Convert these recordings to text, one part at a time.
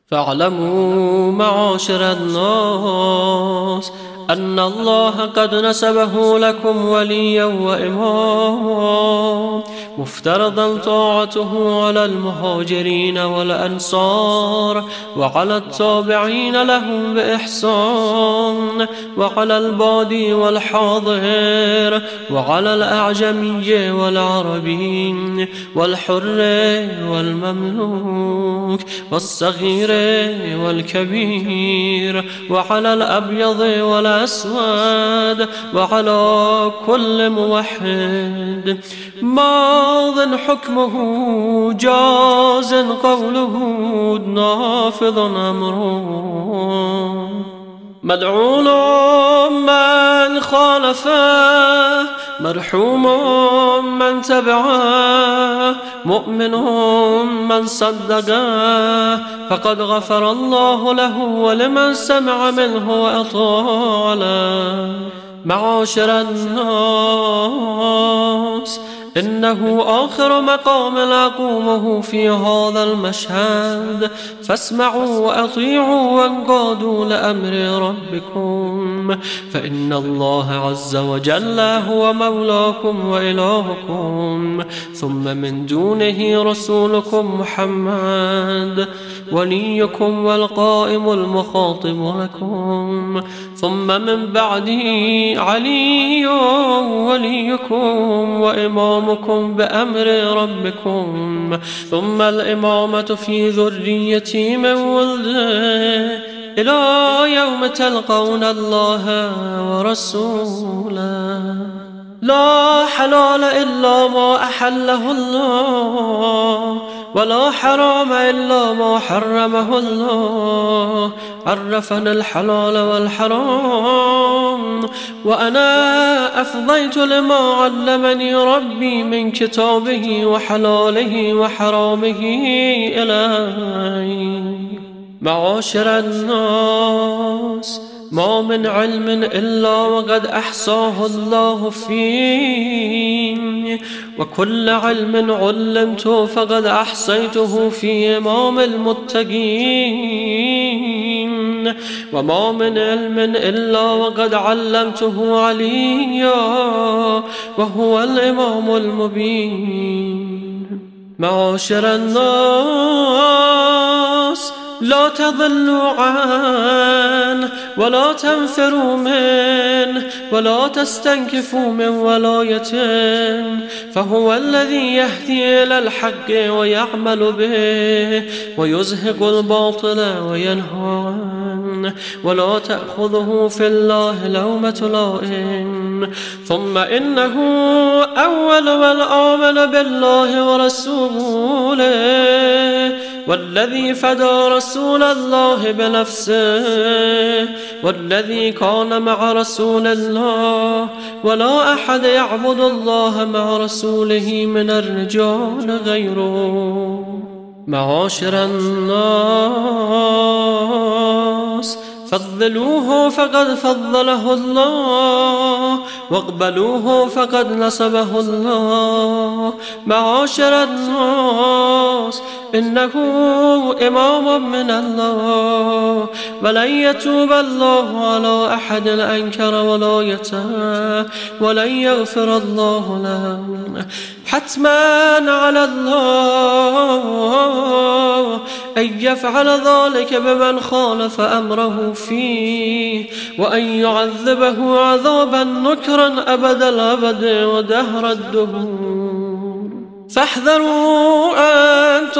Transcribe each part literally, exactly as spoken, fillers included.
فاعلموا معاشر الناس أن الله قد نسبه لكم وليا وإماما، مفترضا طاعته على المهاجرين والأنصار، وعلى التابعين لهم بإحسان، وعلى البادي والحاضر، وعلى الأعجمي والعربي، والحر والمملوك، والصغير والكبير، وعلى الأبيض والأسود، وعلى كل موحد ماض حكمه، جاز قوله، نافذ أمره، ملعون من خالفه، مرحوم من تبعه، مؤمن من صدقه، فقد غفر الله له ولمن سمع منه وأطاع له. معاشر الناس، إنه آخر مقام أقومه في هذا المشهد، فاسمعوا وأطيعوا وانقادوا لأمر ربكم، فإن الله عز وجل هو مولاكم وإلهكم، ثم من دونه رسولكم محمد وليكم والقائم المخاطب لكم، ثم من بعده علي وليكم وإمامكم بأمر ربكم، ثم الإمامة في ذريتي من ولده إلى يوم تلقون الله ورسوله. لا حلال إلا ما أحله الله، ولا حرام إلا ما حرمه الله، عرفنا الحلال والحرام، وأنا أفضيت لما علمني ربي من كتابه وحلاله وحرامه إلي. معاشر الناس، ما من علم إلا وقد أحصاه الله فيه، وكل علم علمت فقد أحصيته في إمام المتقين، وما من علم إلا وقد علمته عليا وهو الإمام المبين. معاشر الناس، لا تضلوا عنه ولا تنفروا منه ولا تستنكفوا من ولايته، فهو الذي يهدي إلى الحق ويعمل به ويزهق الباطل وينهى عنه، ولا تأخذه في الله لومة لائم. ثم إنه أول من آمن بالله ورسوله، والذي فدى رسول الله بنفسه، والذي كان مع رسول الله، ولا أحد يعبد الله مع رسوله من الرجال غيره. معاشر الناس، فضلوه فقد فضله الله، واقبلوه فقد نصبه الله. معاشر الناس، إنه إمام من الله، ولن يتوب الله على أحد أنكر ولايته، ولن يغفر الله له. حتما على الله أن يفعل ذلك بمن خالف أمره فيه، وأن يعذبه عذابا نكرا أبد الأبد ودهر الدهور. فاحذروا أن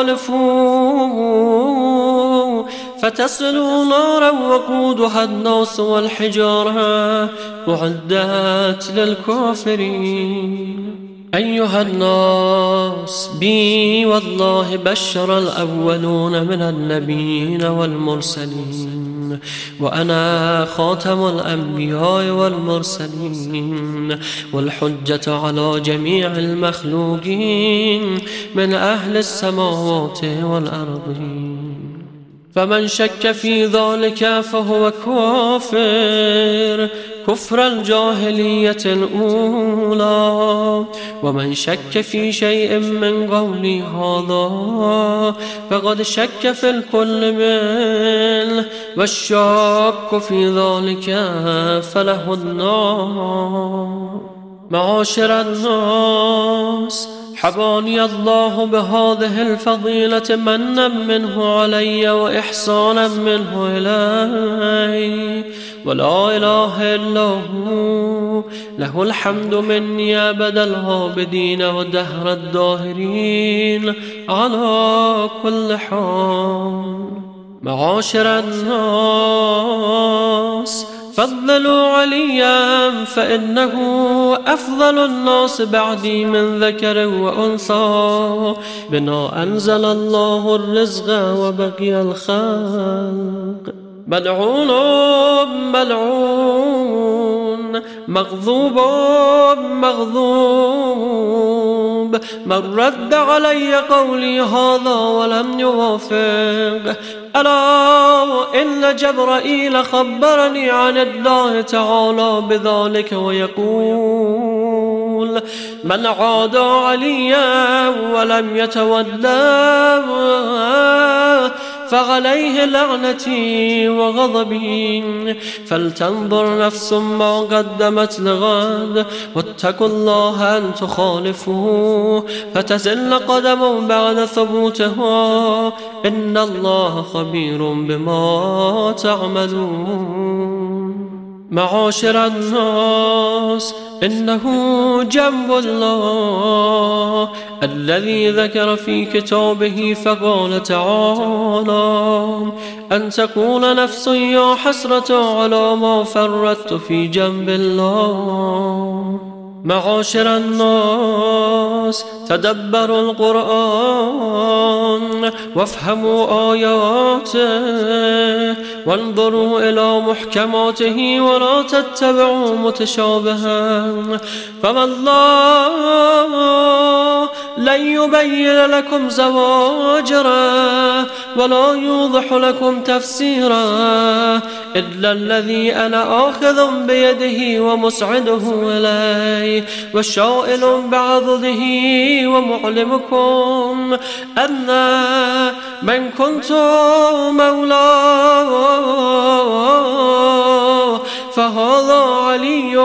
تخالفوا فتصلوا نارا وقودها الناس والحجارة، أعدت للكافرين. أيها الناس، بي والله بشر الأولون من النبيين والمرسلين، وأنا خاتم الأنبياء والمرسلين، والحجة على جميع المخلوقين من أهل السماوات والأرضين. فمن شك في ذلك فهو كافر، كفر الجاهلية الأولى. ومن شك في شيء من قولي هذا فقد شك في الكل منه، والشك في ذلك فله النار. معاشر الناس، حباني الله بهذه الفضيلة منا منه علي وإحسانا منه إلي، ولا إله إلا هو، له الحمد مني أبد العابدين ودهر الداهرين على كل حال. معاشر الناس، فضلوا عليا فإنه أفضل الناس بعدي من ذكر وأنثى، بنا أنزل الله الرزق وبقي الخلق. ملعون ملعون، مغضوب مغضوب، من رد علي قولي هذا ولم يوافق. ألا إن جبرائيل خبرني عن الله تعالى بذلك ويقول: من عادى عليا ولم يتولى فعليه لعنتي وغضبي، فلتنظر نفس ما قدمت لغد، واتقوا الله أن تخالفوا فتزل قدم بعد ثبوتها، إن الله خبير بما تعملون. معاشر الناس، إنه جنب الله الذي ذكر في كتابه فقال تعالى: أن تقول نفس يا حسرة على ما فرطت في جنب الله. معاشر الناس، تدبروا القرآن وافهموا آياته وانظروا إلى محكماته ولا تتبعوا متشابها، فوالله لن يبين لكم زواجره ولا يوضح لكم تفسيره إلا الذي أنا آخذ بيده ومسعده إليه وشائل بعضده ومعلمكم أن من كنت مولاه فهذا علي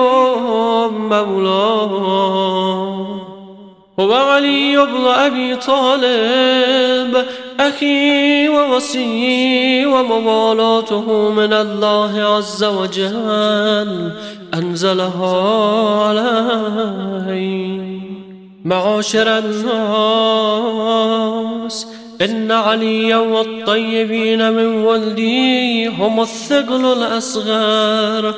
مولاه. هو علي بن أبي طالب أخي ووصي، وموالاته من الله عز وجل أنزلها علي. معاشر الناس، إن عليا والطيبين من ولدي هم الثقل الأصغر،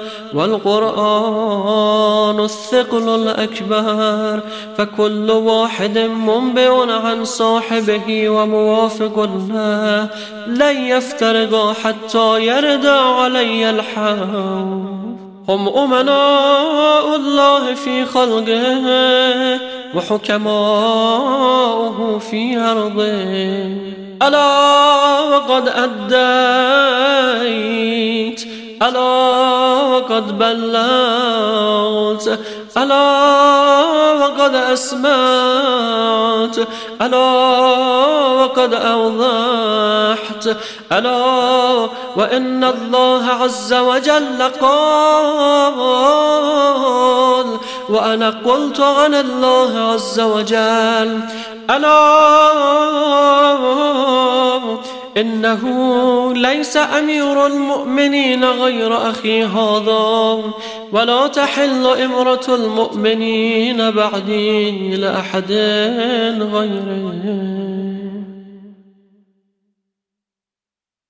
والقرآن الثقل الأكبر، فكل واحد منبئ عن صاحبه وموافق له، لن يفترقا حتى يرد علي الحوض. هم أمناء الله في خلقه وحكماؤه في أرضه. ألا وقد أديت، ألا وقد بلغت، ألا وقد أسمعت، ألا وقد أوضحت، ألا وإن الله عز وجل قال: وأنا قلت عن الله عز وجل: ألا إنه ليس أمير المؤمنين غير أخي هذا، ولا تحل إمرة المؤمنين بعدي لأحد غيره.